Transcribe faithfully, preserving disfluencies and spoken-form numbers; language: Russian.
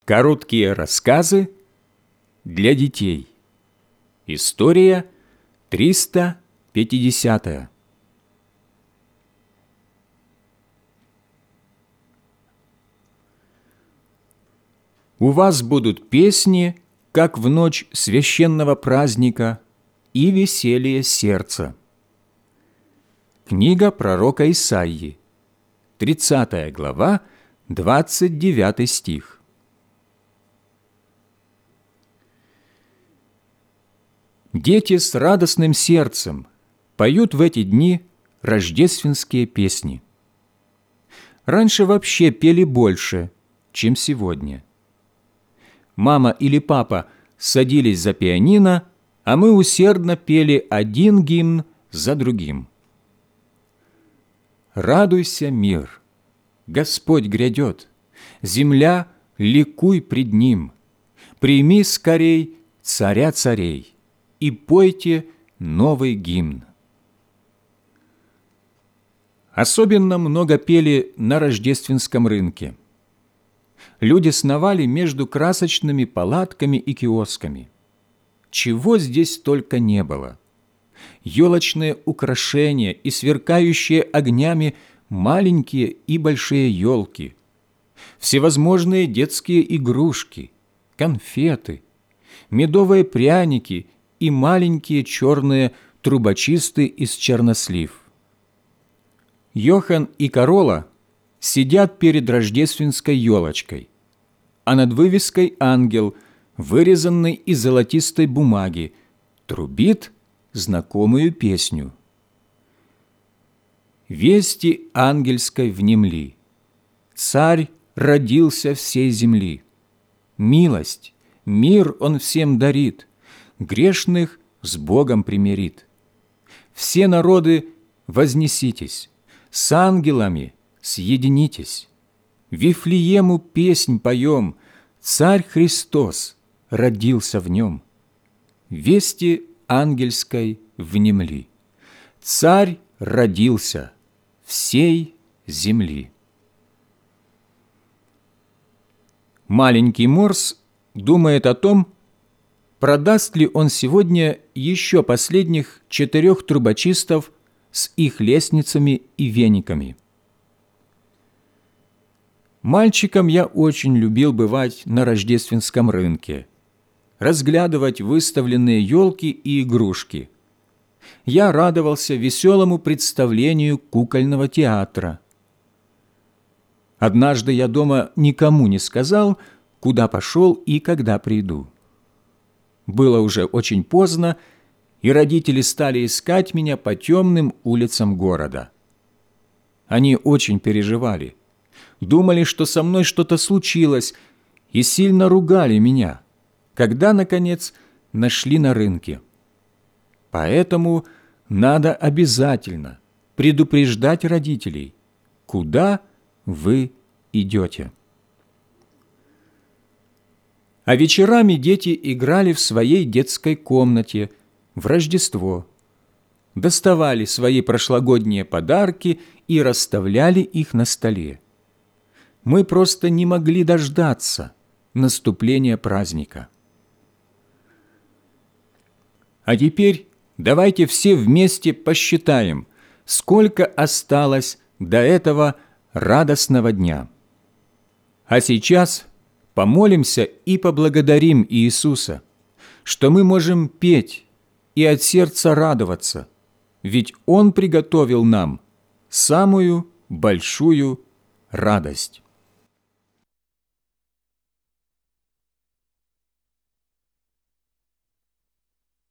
Короткие рассказы для детей. История триста пятидесятая. У вас будут песни, как в ночь священного праздника, и веселье сердца. Книга пророка Исаии, тридцатая глава, двадцать девятый стих. Дети с радостным сердцем поют в эти дни рождественские песни. Раньше вообще пели больше, чем сегодня. Мама или папа садились за пианино, а мы усердно пели один гимн за другим. «Радуйся, мир! Господь грядет! Земля, ликуй пред Ним! Прими скорей царя царей и пойте новый гимн!» Особенно много пели на рождественском рынке. Люди сновали между красочными палатками и киосками. Чего здесь только не было. Елочные украшения и сверкающие огнями маленькие и большие елки, всевозможные детские игрушки, конфеты, медовые пряники и маленькие черные трубочисты из чернослив. Йохан и Карола сидят перед рождественской елочкой, а над вывеской ангел, вырезанный из золотистой бумаги, трубит знакомую песню. «Вести ангельской внемли, Царь родился всей земли. Милость, мир Он всем дарит, грешных с Богом примирит. Все народы вознеситесь, с ангелами съединитесь. Вифлеему песнь поем, Царь Христос родился в нем. Вести ангельской внемли, Царь родился всей земли». Маленький Морс думает о том, продаст ли он сегодня еще последних четырех трубочистов с их лестницами и вениками. Мальчиком я очень любил бывать на рождественском рынке, разглядывать выставленные елки и игрушки. Я радовался веселому представлению кукольного театра. Однажды я дома никому не сказал, куда пошел и когда приду. Было уже очень поздно, и родители стали искать меня по темным улицам города. Они очень переживали, думали, что со мной что-то случилось, и сильно ругали меня, когда, наконец, нашли на рынке. Поэтому надо обязательно предупреждать родителей, куда вы идете. А вечерами дети играли в своей детской комнате в Рождество, доставали свои прошлогодние подарки и расставляли их на столе. Мы просто не могли дождаться наступления праздника. А теперь давайте все вместе посчитаем, сколько осталось до этого радостного дня. А сейчас помолимся и поблагодарим Иисуса, что мы можем петь и от сердца радоваться, ведь Он приготовил нам самую большую радость.